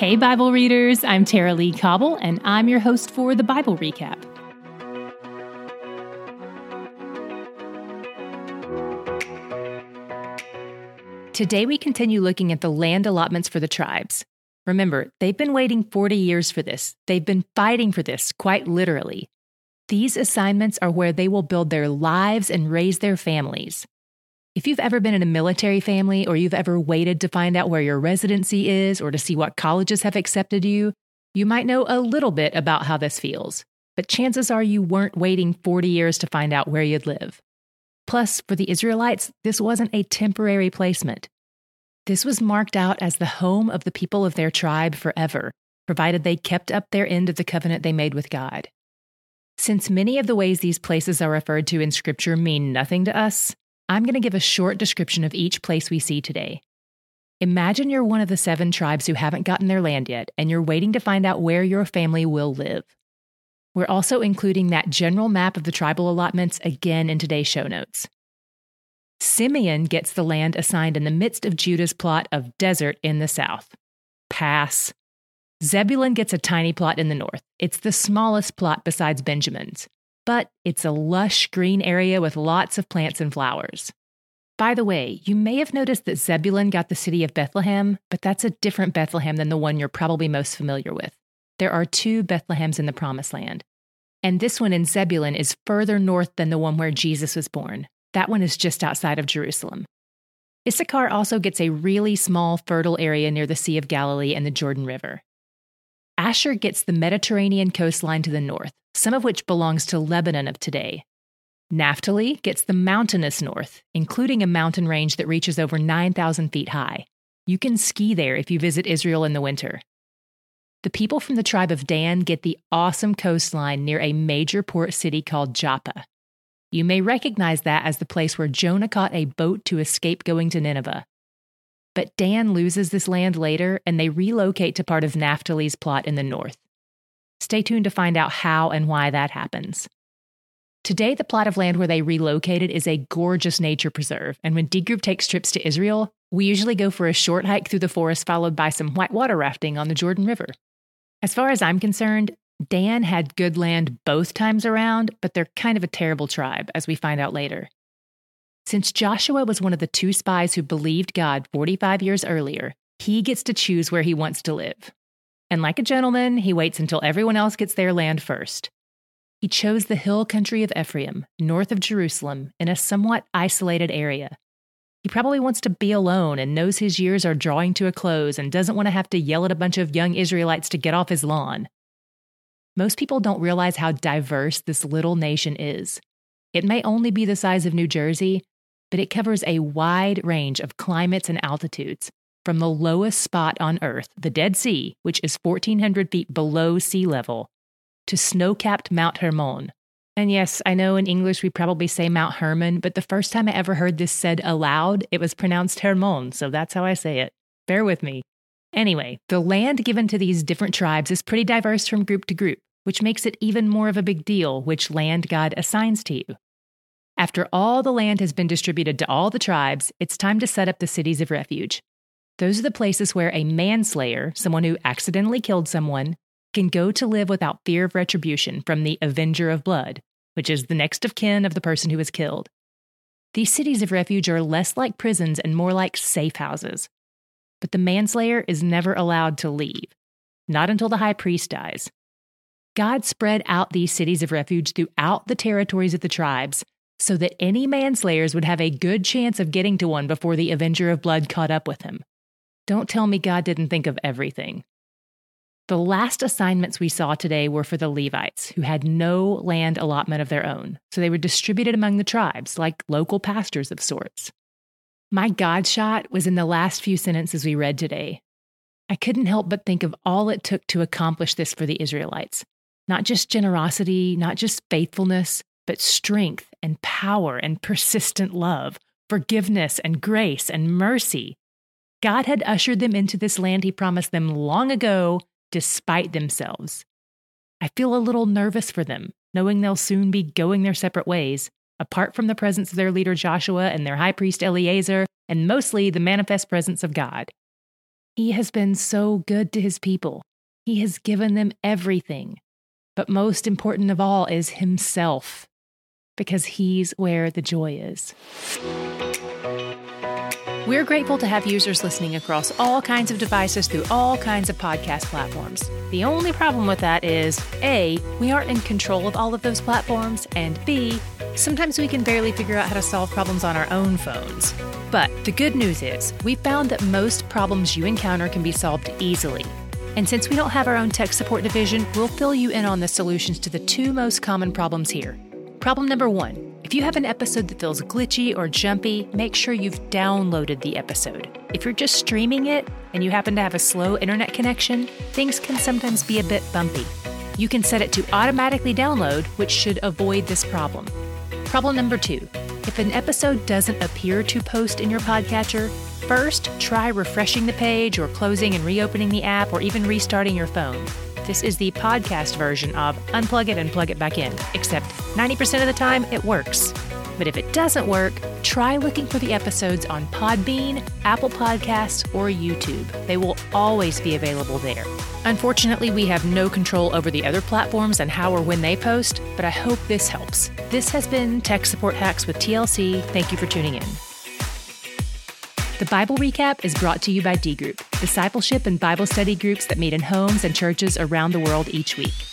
Hey, Bible readers, I'm Tara Lee Cobble, and I'm your host for the Bible Recap. Today we continue looking at the land allotments for the tribes. Remember, they've been waiting 40 years for this. They've been fighting for this, quite literally. These assignments are where they will build their lives and raise their families. If you've ever been in a military family or you've ever waited to find out where your residency is or to see what colleges have accepted you, you might know a little bit about how this feels. But chances are you weren't waiting 40 years to find out where you'd live. Plus, for the Israelites, this wasn't a temporary placement. This was marked out as the home of the people of their tribe forever, provided they kept up their end of the covenant they made with God. Since many of the ways these places are referred to in Scripture mean nothing to us, I'm going to give a short description of each place we see today. Imagine you're one of the 7 tribes who haven't gotten their land yet, and you're waiting to find out where your family will live. We're also including that general map of the tribal allotments again in today's show notes. Simeon gets the land assigned in the midst of Judah's plot of desert in the south. Pass. Zebulun gets a tiny plot in the north. It's the smallest plot besides Benjamin's. But it's a lush green area with lots of plants and flowers. By the way, you may have noticed that Zebulun got the city of Bethlehem, but that's a different Bethlehem than the one you're probably most familiar with. There are 2 Bethlehems in the Promised Land. And this one in Zebulun is further north than the one where Jesus was born. That one is just outside of Jerusalem. Issachar also gets a really small, fertile area near the Sea of Galilee and the Jordan River. Asher gets the Mediterranean coastline to the north, some of which belongs to Lebanon of today. Naphtali gets the mountainous north, including a mountain range that reaches over 9,000 feet high. You can ski there if you visit Israel in the winter. The people from the tribe of Dan get the awesome coastline near a major port city called Joppa. You may recognize that as the place where Jonah caught a boat to escape going to Nineveh. But Dan loses this land later, and they relocate to part of Naphtali's plot in the north. Stay tuned to find out how and why that happens. Today, the plot of land where they relocated is a gorgeous nature preserve, and when D Group takes trips to Israel, we usually go for a short hike through the forest followed by some whitewater rafting on the Jordan River. As far as I'm concerned, Dan had good land both times around, but they're kind of a terrible tribe, as we find out later. Since Joshua was one of the 2 spies who believed God 45 years earlier, he gets to choose where he wants to live. And like a gentleman, he waits until everyone else gets their land first. He chose the hill country of Ephraim, north of Jerusalem, in a somewhat isolated area. He probably wants to be alone and knows his years are drawing to a close and doesn't want to have to yell at a bunch of young Israelites to get off his lawn. Most people don't realize how diverse this little nation is. It may only be the size of New Jersey, but it covers a wide range of climates and altitudes, from the lowest spot on Earth, the Dead Sea, which is 1,400 feet below sea level, to snow-capped Mount Hermon. And yes, I know in English we probably say Mount Hermon, but the first time I ever heard this said aloud, it was pronounced Hermon, so that's how I say it. Bear with me. Anyway, the land given to these different tribes is pretty diverse from group to group, which makes it even more of a big deal which land God assigns to you. After all the land has been distributed to all the tribes, it's time to set up the cities of refuge. Those are the places where a manslayer, someone who accidentally killed someone, can go to live without fear of retribution from the Avenger of Blood, which is the next of kin of the person who was killed. These cities of refuge are less like prisons and more like safe houses. But the manslayer is never allowed to leave, not until the high priest dies. God spread out these cities of refuge throughout the territories of the tribes so that any manslayers would have a good chance of getting to one before the Avenger of Blood caught up with him. Don't tell me God didn't think of everything. The last assignments we saw today were for the Levites, who had no land allotment of their own, so they were distributed among the tribes, like local pastors of sorts. My God shot was in the last few sentences we read today. I couldn't help but think of all it took to accomplish this for the Israelites. Not just generosity, not just faithfulness, but strength and power and persistent love, forgiveness and grace and mercy. God had ushered them into this land he promised them long ago, despite themselves. I feel a little nervous for them, knowing they'll soon be going their separate ways, apart from the presence of their leader Joshua and their high priest Eleazar, and mostly the manifest presence of God. He has been so good to his people. He has given them everything. But most important of all is himself, because he's where the joy is. We're grateful to have users listening across all kinds of devices through all kinds of podcast platforms. The only problem with that is, A, we aren't in control of all of those platforms, and B, sometimes we can barely figure out how to solve problems on our own phones. But the good news is, we found that most problems you encounter can be solved easily. And since we don't have our own tech support division, we'll fill you in on the solutions to the two most common problems here. Problem number 1. If you have an episode that feels glitchy or jumpy, make sure you've downloaded the episode. If you're just streaming it and you happen to have a slow internet connection, things can sometimes be a bit bumpy. You can set it to automatically download, which should avoid this problem. Problem number 2. If an episode doesn't appear to post in your podcatcher, first try refreshing the page or closing and reopening the app or even restarting your phone. This is the podcast version of unplug it and plug it back in, except 90% of the time it works. But if it doesn't work, try looking for the episodes on Podbean, Apple Podcasts, or YouTube. They will always be available there. Unfortunately, we have no control over the other platforms and how or when they post, but I hope this helps. This has been Tech Support Hacks with TLC. Thank you for tuning in. The Bible Recap is brought to you by D Group, discipleship and Bible study groups that meet in homes and churches around the world each week.